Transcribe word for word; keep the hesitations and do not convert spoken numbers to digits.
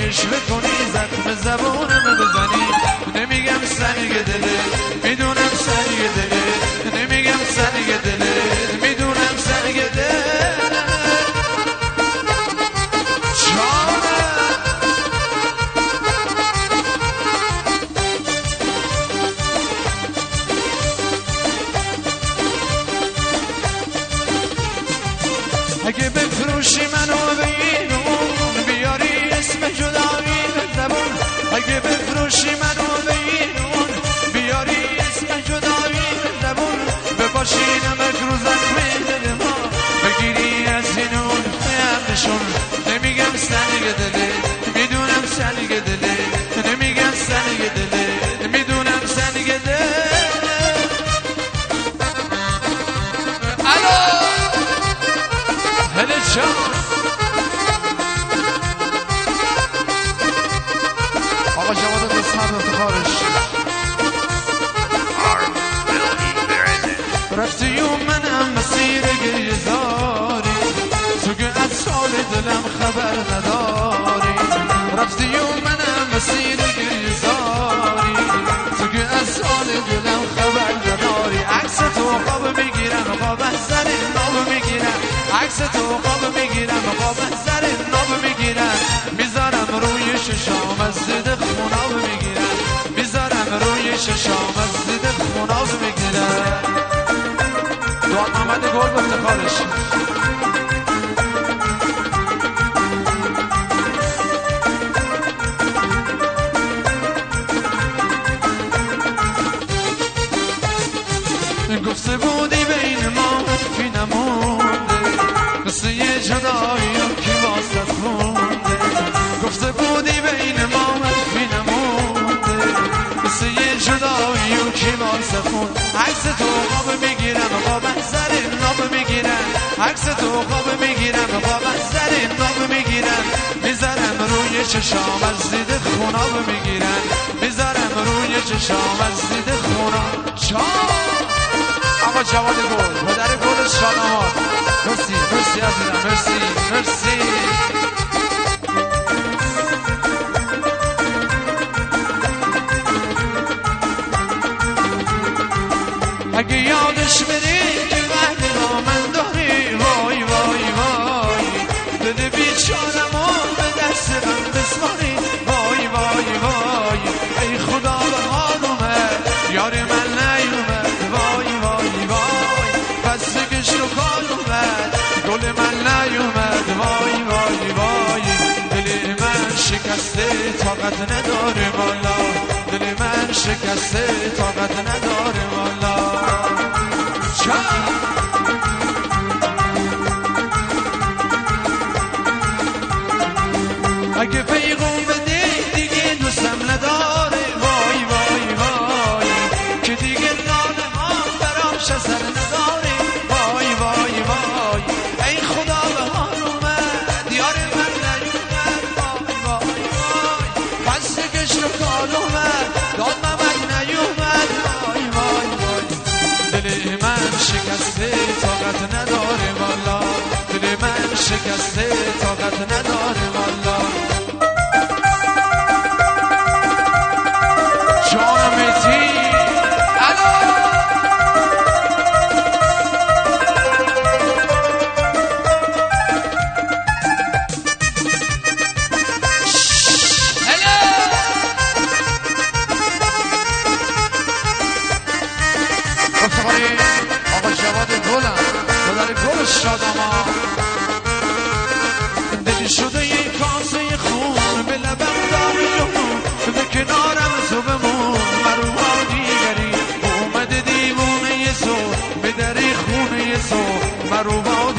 رشوه کنی زخم زبونم بزنی نمیگم سنگ دله میدونم سنگ دله نمیگم سنگ دله میدونم سنگ دله اگه بفروشی منو به اینون بیاری اسم جدایی به زبون اگه بفروشی منو به اینون بیاری اسم جدایی به زبون بپاشینم رو زخم دل ما بگیری از اینون فهمشون نمیگم سنگ دله میدونم سنگ دله نمیگم سنگ دله میدونم سنگ دله هل جان آقا جواد قسمت افتخارش رفتی و منم مسیر گریه زاری تو که از سال دلم خبر نداری رفتی و منم مسیر گریه زاری تو که از سال دلم خبر نداری عکس تو خواب میگیرم خواب از سر ناب میگیرم عکس تو خواب میگیرم خواب از سر ناب میگیرم میذارم روی ششام از زده خوناب میگیرم میذارم روی ششام از زده خوناب میگیرم دعا محمد گل به افتخارش گفته بودی بین ما حرفی نمونده مثل یه جدایی که واسط مونده گفته بودی بین ما حرفی نمونده مثل یه جدایی که واسط مونده عکس تو خواب میگیرم خواب از سر ناب میگیرم عکس تو خواب میگیرم خواب از سر ناب میگیرم میذارم روی چشام از دید خوناب میگیرم میذارم روی چشام از دید خوناب چام آقا جواد گل پدر گل شادامات مرسی مرسی عزیزم مرسی مرسی اگه یادش بری که وحدی با من داری وای وای وای دل بیچارمو به دست من بسپاری وای وای وای ای خدا به حال اومد یار من نیومد وای وای وای پس گشت و کار اومد گل من نیومد وای وای وای دل من شکسته طاقت نداره والا دل من شکسته طاقت نداره والا اگه پیغام بده دیگه دوستم نداره وای وای وای که دیگه ناله ها براش اثر نداره وای وای وای ای خدا به حال اومد یار من نیومد وای وای وای پس گشت و کار اومد داد من نیومد وای وای وای دل من شکسته طاقت نداره والا دل من شکسته طاقت نداره والا آقا جواد گلم پدر گل شاداما دلی شده یک کاسه خون به لبم داغ جنون به کنارم تو بمون مروها دیگری اومده دیوونه سو به دری خونه سو مروها